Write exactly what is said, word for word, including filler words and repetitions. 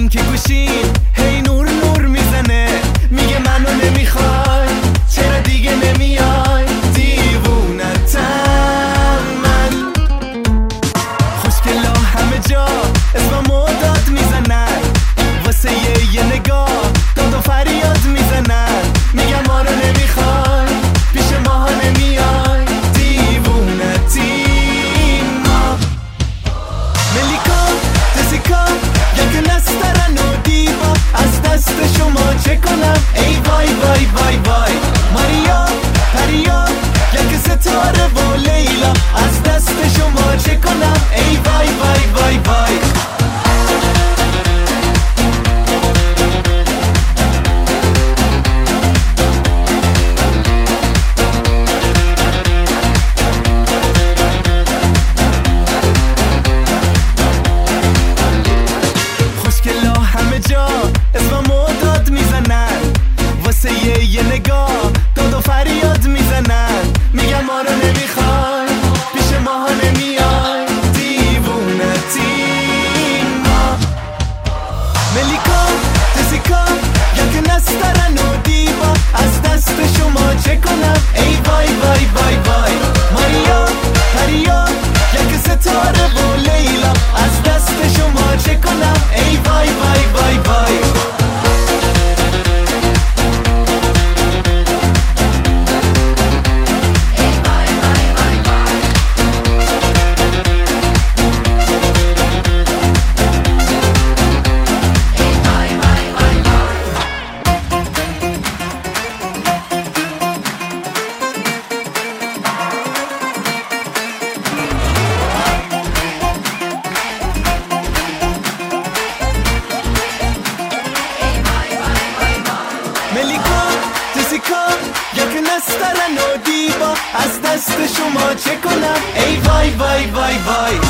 اون که گوشین هی نور نور میزنه، میگه منو نمیخوای چرا دیگه نمیای، دیوونتم من. خوشگلا همه جا اسممو داد میزنن، واسه یه, یه نگاه داد و فریاد میزنن، میگم ما رو نمیخوای پیش ماها نمیای، دیوونتی ما. ملیکا تسیکا یک نسترن و دیوا، از دست شما چه کنم ای وای وای وای وای. ماریا پریا یک ستاره و لیلا، از دست شما چه کنم ای وای وای وای وای. همه جا اسممو داد میزنن، واسه یه, یه نگاه داد و فریاد میزنن، میگم ما رو نمیخوای پیش ماها نمیای، دیوونتی ما. ملیکا تسیکا یک نسترن و دیوا، از دست شما چه کنم ای وای وای وای وای. ماریا پریا یک ستاره و لیلا، از دست شما چه کنم ای وای وای وای وای. ملیکا تسیکا یک نسترن و دیوا، از دست شما چه کنم ای وای وای وای وای.